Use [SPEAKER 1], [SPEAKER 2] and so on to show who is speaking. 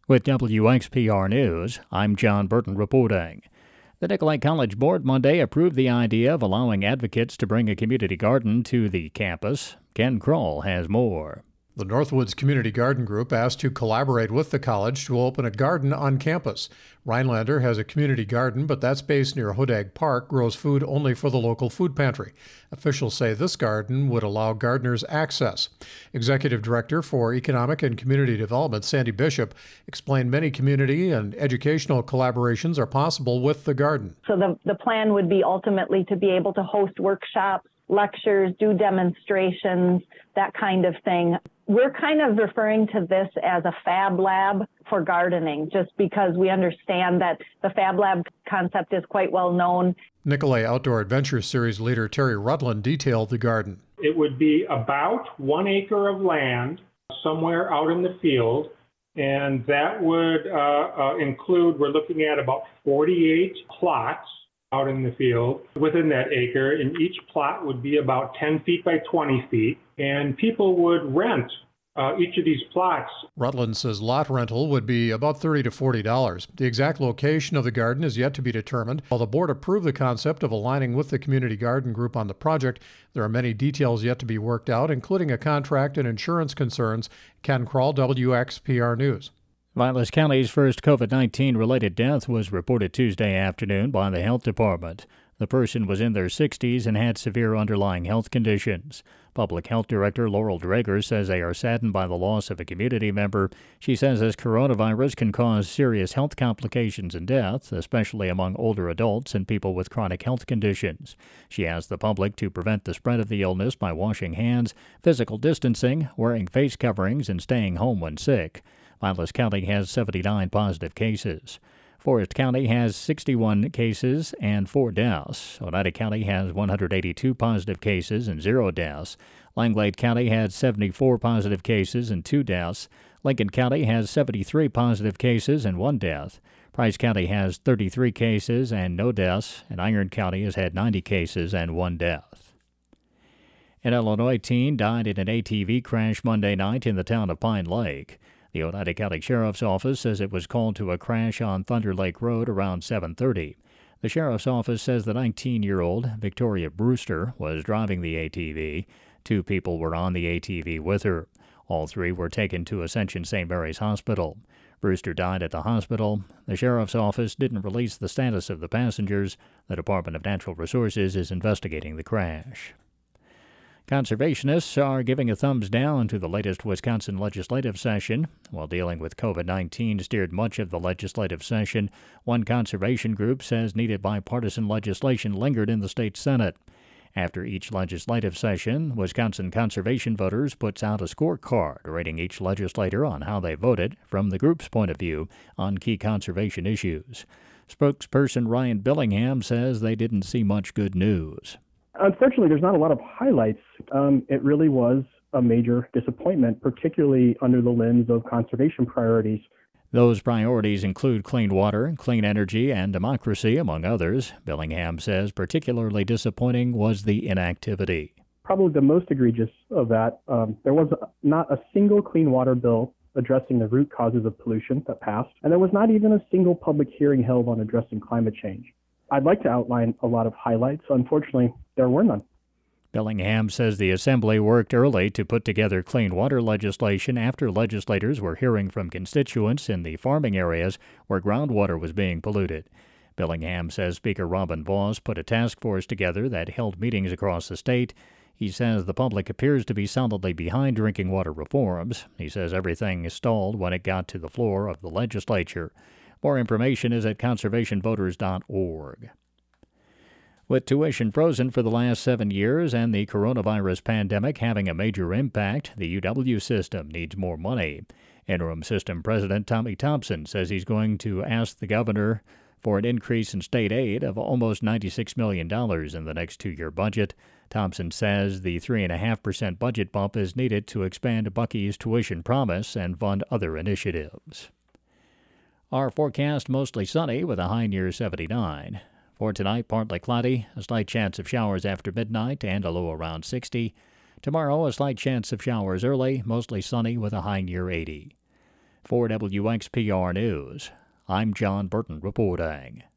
[SPEAKER 1] With WXPR News, I'm John Burton reporting. The Nicolet College Board Monday approved the idea of allowing advocates to bring a community garden to the campus. Ken Kroll has more.
[SPEAKER 2] The Northwoods Community Garden Group asked to collaborate with the college to open a garden on campus. Rhinelander has a community garden, but that space near Hodag Park grows food only for the local food pantry. Officials say this garden would allow gardeners access. Executive Director for Economic and Community Development, Sandy Bishop, explained many community and educational collaborations are possible with the garden.
[SPEAKER 3] So the plan would be ultimately to be able to host workshops, lectures, do demonstrations, that kind of thing. We're kind of referring to this as a Fab Lab for gardening, just because we understand that the Fab Lab concept is quite well known.
[SPEAKER 2] Nicolet Outdoor Adventure Series leader Terry Rutland detailed the garden.
[SPEAKER 4] It would be about 1 acre of land somewhere out in the field, and that would include, we're looking at about 48 plots out in the field within that acre, and each plot would be about 10 feet by 20 feet, and people would rent each of these plots.
[SPEAKER 2] Rutland says lot rental would be about $30 to $40. The exact location of the garden is yet to be determined. While the board approved the concept of aligning with the community garden group on the project, there are many details yet to be worked out, including a contract and insurance concerns. Ken Kroll, WXPR News.
[SPEAKER 1] Vilas County's first COVID-19 related death was reported Tuesday afternoon by the health department. The person was in their 60s and had severe underlying health conditions. Public Health Director Laurel Drager says they are saddened by the loss of a community member. She says this coronavirus can cause serious health complications and death, especially among older adults and people with chronic health conditions. She asked the public to prevent the spread of the illness by washing hands, physical distancing, wearing face coverings, and staying home when sick. Vilas County has 79 positive cases. Forest County has 61 cases and 4 deaths. Oneida County has 182 positive cases and 0 deaths. Langlade County had 74 positive cases and 2 deaths. Lincoln County has 73 positive cases and 1 death. Price County has 33 cases and no deaths, and Iron County has had 90 cases and 1 death. An Illinois teen died in an ATV crash Monday night in the town of Pine Lake. The Oneida County Sheriff's Office says it was called to a crash on Thunder Lake Road around 7:30. The Sheriff's Office says the 19-year-old Victoria Brewster was driving the ATV. 2 people were on the ATV with her. All 3 were taken to Ascension St. Mary's Hospital. Brewster died at the hospital. The Sheriff's Office didn't release the status of the passengers. The Department of Natural Resources is investigating the crash. Conservationists are giving a thumbs down to the latest Wisconsin legislative session. While dealing with COVID-19 steered much of the legislative session, one conservation group says needed bipartisan legislation lingered in the state Senate. After each legislative session, Wisconsin conservation voters puts out a scorecard rating each legislator on how they voted from the group's point of view on key conservation issues. Spokesperson Ryan Billingham says they didn't see much good news.
[SPEAKER 5] Unfortunately, there's not a lot of highlights. It really was a major disappointment, particularly under the lens of conservation priorities.
[SPEAKER 1] Those priorities include clean water, clean energy, and democracy, among others. Billingham says particularly disappointing was the inactivity.
[SPEAKER 5] Probably the most egregious of that, there was not a single clean water bill addressing the root causes of pollution that passed, and there was not even a single public hearing held on addressing climate change. I'd like to outline a lot of highlights. Unfortunately, there were none.
[SPEAKER 1] Billingham says the Assembly worked early to put together clean water legislation after legislators were hearing from constituents in the farming areas where groundwater was being polluted. Billingham says Speaker Robin Vos put a task force together that held meetings across the state. He says the public appears to be solidly behind drinking water reforms. He says everything stalled when it got to the floor of the legislature. More information is at conservationvoters.org. With tuition frozen for the last 7 years and the coronavirus pandemic having a major impact, the UW system needs more money. Interim System President Tommy Thompson says he's going to ask the governor for an increase in state aid of almost $96 million in the next 2-year budget. Thompson says the 3.5% budget bump is needed to expand Bucky's tuition promise and fund other initiatives. Our forecast mostly sunny with a high near 79. For tonight, partly cloudy, a slight chance of showers after midnight and a low around 60. Tomorrow, a slight chance of showers early, mostly sunny with a high near 80. For WXPR News, I'm John Burton reporting.